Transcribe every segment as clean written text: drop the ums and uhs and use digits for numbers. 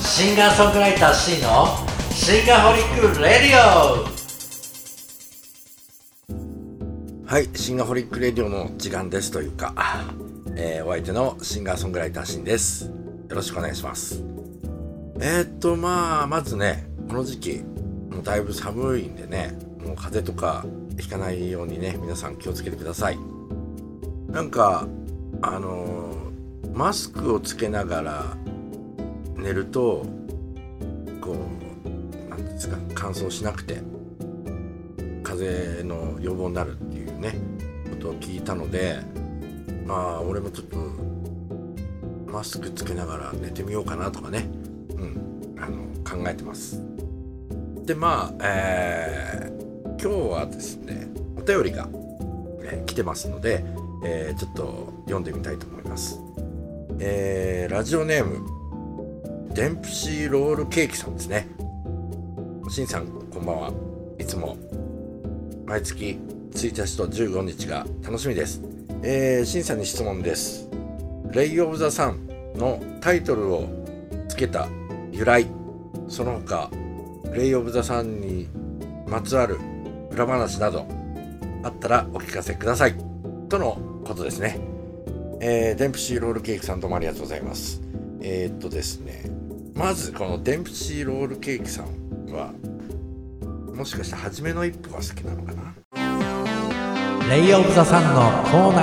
シンガーソングライター C のシンガーホリックレディオ。 はい、シンガーホリックレディオの時間ですというか、お相手のシンガーソングライター C です。よろしくお願いします。まずね、この時期もうだいぶ寒いんでね、もう風邪とかひかないようにね、皆さん気をつけてください。なんかマスクをつけながら寝るとこうなんですか、乾燥しなくて風邪の予防になるっていうねことを聞いたので、俺もちょっとマスクつけながら寝てみようかなとかね、考えてます。で今日はですね、お便りが、来てますので、ちょっと読んでみたいと思います。ラジオネームデンプシーロールケーキさんですね。しんさんこんばんは。いつも毎月1日と15日が楽しみです。しんさんに質問です。レイオブザサンのタイトルをつけた由来、その他レイオブザサンにまつわる裏話などあったらお聞かせくださいとのことですね。デンプシーロールケーキさんどうもありがとうございます。ですね、まずこのデンプシーロールケーキさんはもしかして初めの一歩が好きなのかな。 レイオブザサンのコーナ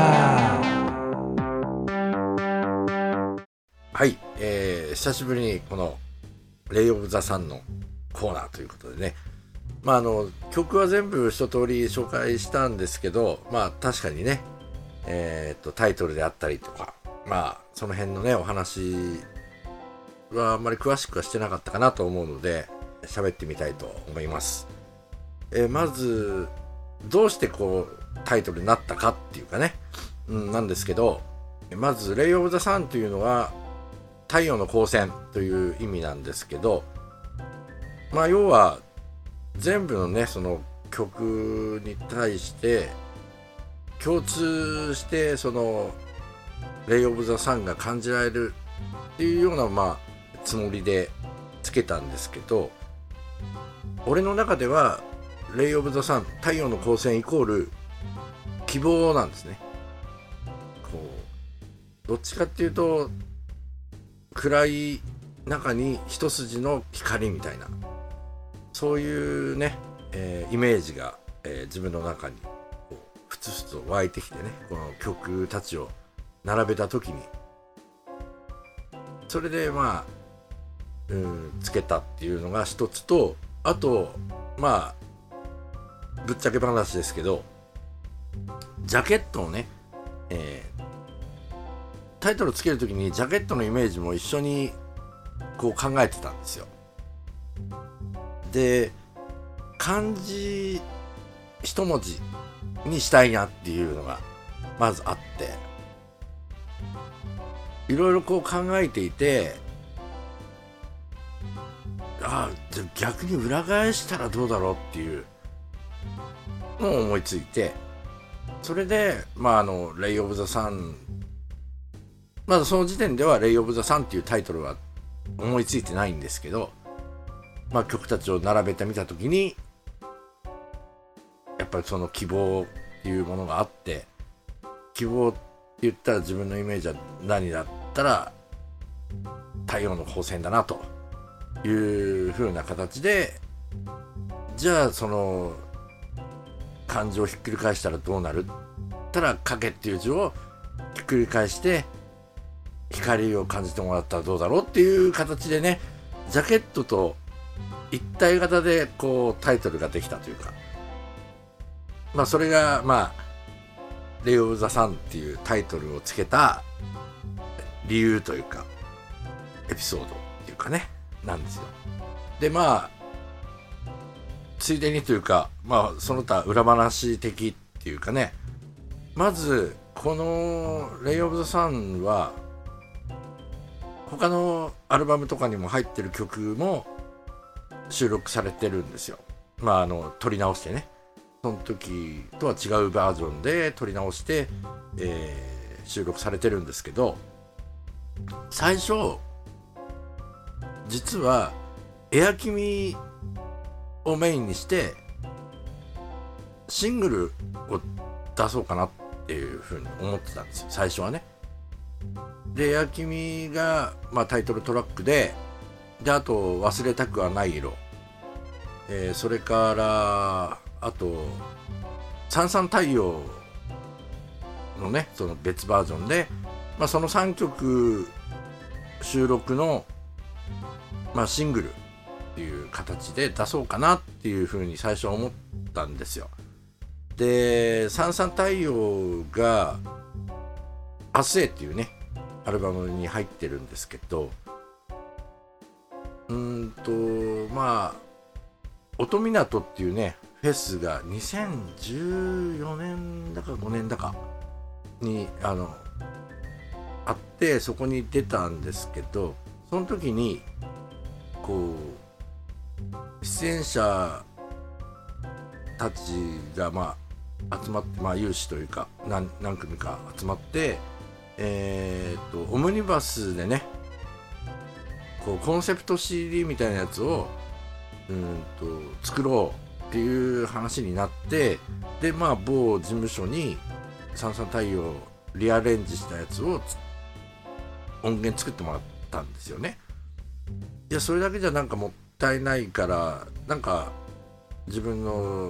ー。 はい、久しぶりにこのレイオブザサンのコーナーということでね、曲は全部一通り紹介したんですけど、確かにね、タイトルであったりとか、その辺のねお話はあんまり詳しくはしてなかったかなと思うので喋ってみたいと思います。まずどうしてこうタイトルになったかっていうかね、なんですけど、まずレイオブザサンというのは太陽の光線という意味なんですけど、要は全部のねその曲に対して共通してそのレイオブザサンが感じられるっていうようなつもりでつけたんですけど、俺の中ではレイオブザサン、太陽の光線イコール希望なんですね。こうどっちかっていうと暗い中に一筋の光みたいな、そういうね、イメージが、自分の中にふつふつと湧いてきてね、この曲たちを並べた時にそれでつけたっていうのが一つと、あとぶっちゃけ話ですけど、ジャケットをね、タイトルつけるときにジャケットのイメージも一緒にこう考えてたんですよ。で、漢字一文字にしたいなっていうのがまずあって、いろいろこう考えていて、じゃあ逆に裏返したらどうだろうっていうのを思いついて、それでレイオブザサン、まだその時点ではレイオブザサンっていうタイトルは思いついてないんですけど、曲たちを並べてみたときにやっぱりその希望っていうものがあって、希望って言ったら自分のイメージは何だったら太陽の光線だなという風な形で、じゃあその漢字をひっくり返したらどうなるったら、影っていう字をひっくり返して光を感じてもらったらどうだろうっていう形でね、ジャケットと一体型でこうタイトルができたというか、それがレイオブザサンっていうタイトルをつけた理由というかエピソードっていうかねなんですよ。でついでにというかその他裏話的っていうかね、まずこのレイオブザサンは他のアルバムとかにも入ってる曲も収録されてるんですよ。撮り直してね、その時とは違うバージョンで撮り直して、収録されてるんですけど、最初実はエアキミをメインにしてシングルを出そうかなっていうふうに思ってたんですよ、最初はね。でエアキミが、タイトルトラックで、あと忘れたくはない色、それからあとさんさん太陽のね、その別バージョンで、その3曲収録の、シングルっていう形で出そうかなっていうふうに最初は思ったんですよ。でさんさん太陽が明日へっていうねアルバムに入ってるんですけど、音港っていうねフェスが2014年だか5年だかにあって、そこに出たんですけど、その時にこう出演者たちが集まって、有志というか何組か集まって、オムニバスでねこうコンセプト CD みたいなやつを作ろうっていう話になって、で某事務所にさんさん太陽リアレンジしたやつを音源作ってもらったんですよね。いやそれだけじゃもったいないから、自分の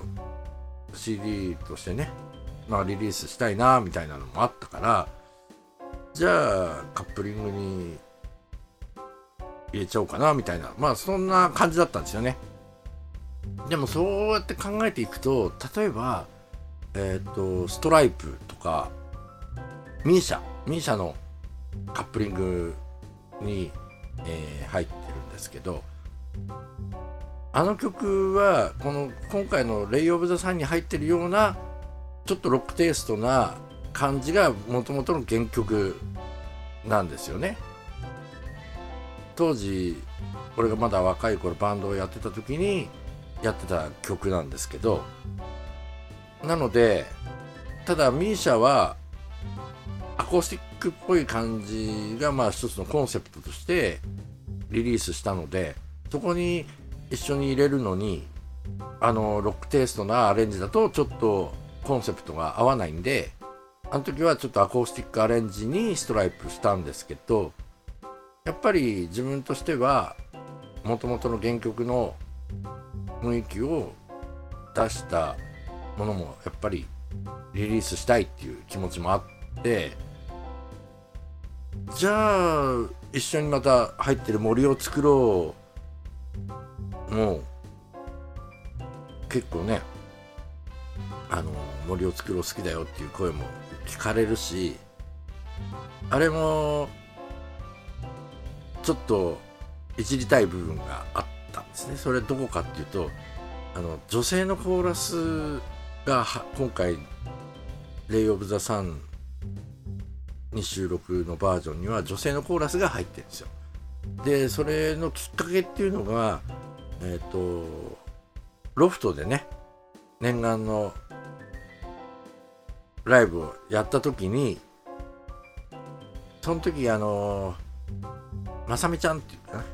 CD としてね、リリースしたいなみたいなのもあったから、じゃあカップリングに入れちゃおうかなみたいな、そんな感じだったんですよね。でもそうやって考えていくと、例えばストライプとかミーシャのカップリングに、入ってるんですけど、あの曲は今回のレイオブザサンに入ってるようなちょっとロックテイストな感じが元々の原曲なんですよね。当時俺がまだ若い頃バンドをやってた時にやってた曲なんですけど、なのでただミーシャはアコースティックっぽい感じが一つのコンセプトとしてリリースしたので、そこに一緒に入れるのにロックテイストなアレンジだとちょっとコンセプトが合わないんで、あの時はちょっとアコースティックアレンジにストライプしたんですけど、やっぱり自分としては元々の原曲の雰囲気を出したものもやっぱりリリースしたいっていう気持ちもあって、じゃあ一緒にまた入ってる森を作ろうもう結構ね森を作ろう好きだよっていう声も聞かれるし、あれもちょっといじりたい部分があったんですね。それどこかっていうと、女性のコーラスが今回レイオブザサンに収録のバージョンには女性のコーラスが入ってるんですよ。でそれのきっかけっていうのがロフトでね念願のライブをやった時に、その時まさみちゃんっていうか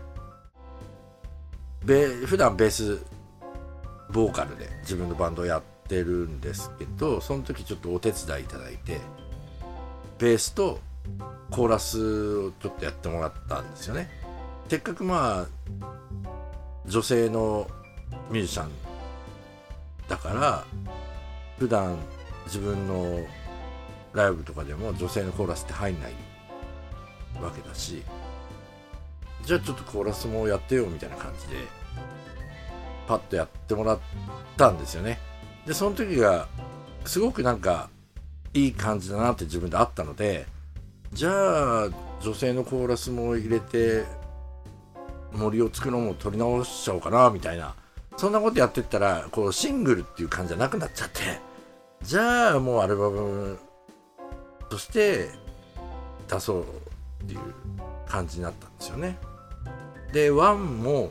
な、普段ベースボーカルで自分のバンドをやってるんですけど、その時ちょっとお手伝いいただいてベースとコーラスをちょっとやってもらったんですよね。せっかく女性のミュージシャンだから普段自分のライブとかでも女性のコーラスって入んないわけだし、じゃあちょっとコーラスもやってよみたいな感じでパッとやってもらったんですよね。でその時がすごくいい感じだなって自分であったので、じゃあ女性のコーラスも入れて森を作るのも取り直しちゃおうかなみたいな、そんなことやってったらシングルっていう感じじゃなくなっちゃって、じゃあもうアルバムとして出そうっていう感じになったんですよね。でワンも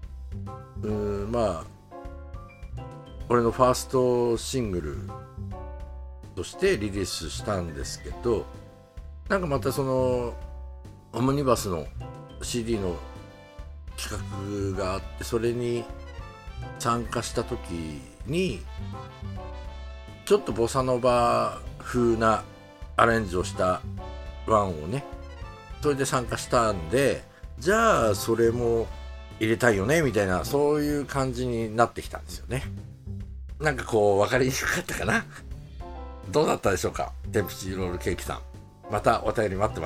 俺のファーストシングルとしてリリースしたんですけど、またそのオムニバスの CD の企画があって、それに参加した時にちょっとボサノバ風なアレンジをしたワンをね、それで参加したんで、じゃあそれも入れたいよねみたいな、そういう感じになってきたんですよね。なんかこう分かりにくかったかな。どうだったでしょうか。テンプチーロールケーキさん、またお便り待ってます。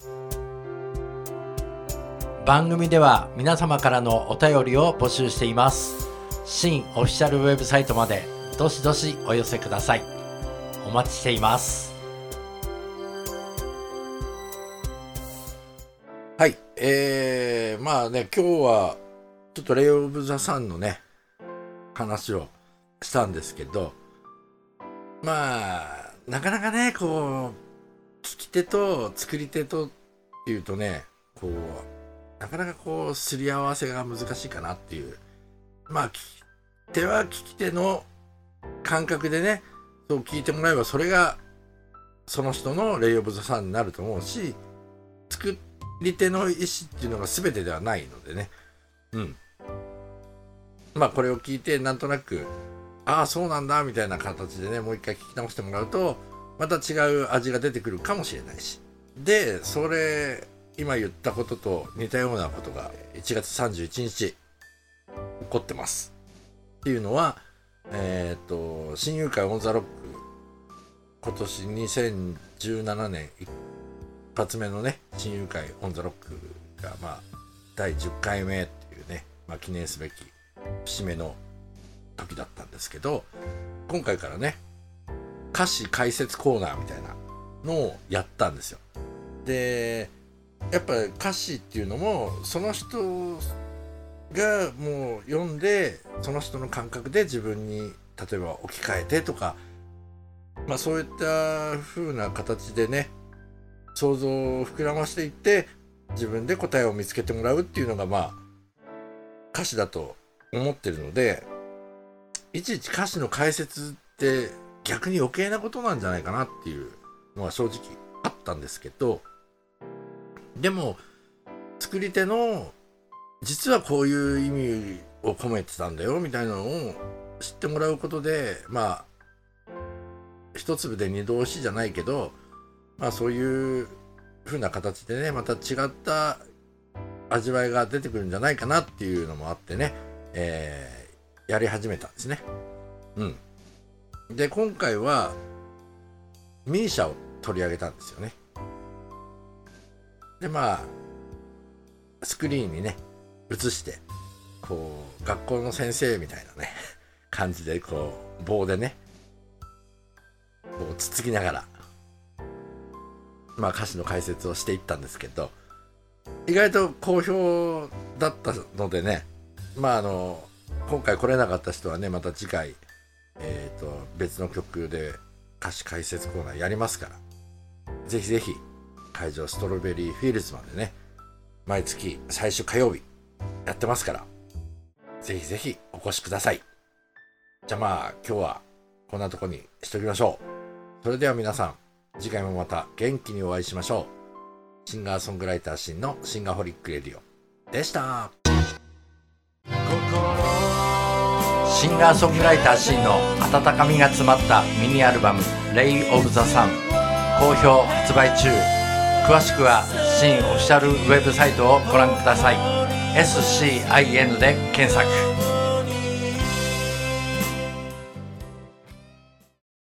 番組では皆様からのお便りを募集しています。新オフィシャルウェブサイトまでどしどしお寄せください。お待ちしています。 はい、まあね、今日はちょっとレイオブザサンのね話をしたんですけど、まあなかなかね、こう聞き手と作り手とっていうとね、こうなかなかこうすり合わせが難しいかなっていう、まあ聞き手は聞き手の感覚でね、そう聞いてもらえばそれがその人のレイオブザサンになると思うし、作り手の意思っていうのが全てではないのでね、まあこれを聞いてなんとなく、ああそうなんだみたいな形でね、もう一回聞き直してもらうとまた違う味が出てくるかもしれないし、でそれ今言ったことと似たようなことが1月31日起こってますっていうのは、親友会オンザロック、今年2017年一発目のね親友会オンザロックがまあ第10回目っていうね、まあ、記念すべき節目の時だったんですけど、今回からね歌詞解説コーナーみたいなのをやったんですよ。でやっぱ歌詞っていうのもその人がもう読んで、その人の感覚で自分に例えば置き換えてとか、まあそういった風な形でね想像を膨らましていって自分で答えを見つけてもらうっていうのがまあ歌詞だと思ってるので、いちいち歌詞の解説って逆に余計なことなんじゃないかなっていうのは正直あったんですけど、でも作り手の実はこういう意味を込めてたんだよみたいなのを知ってもらうことで、まあ一粒で二度おいしいじゃないけど、まあそういう風な形でねまた違った味わいが出てくるんじゃないかなっていうのもあってね、やり始めたんですね。で今回はミーシャを取り上げたんですよね。でまあスクリーンにね映してこう学校の先生みたいなね感じでこう棒でねこうつつきながらまあ歌詞の解説をしていったんですけど、意外と好評だったのでね、まあ今回来れなかった人はねまた次回別の曲で歌詞解説コーナーやりますから、ぜひぜひ会場ストロベリーフィールズまでね毎月最終火曜日やってますから、ぜひぜひお越しください。じゃあまあ今日はこんなとこにしときましょう。それでは皆さん次回もまた元気にお会いしましょう。シンガーソングライターシンのシンガホリックレディオでした。 シンガーソングライターシンの温かみが詰まったミニアルバムレイオブザサン好評発売中。詳しくはシンオフィシャルウェブサイトをご覧ください。SCIN で検索。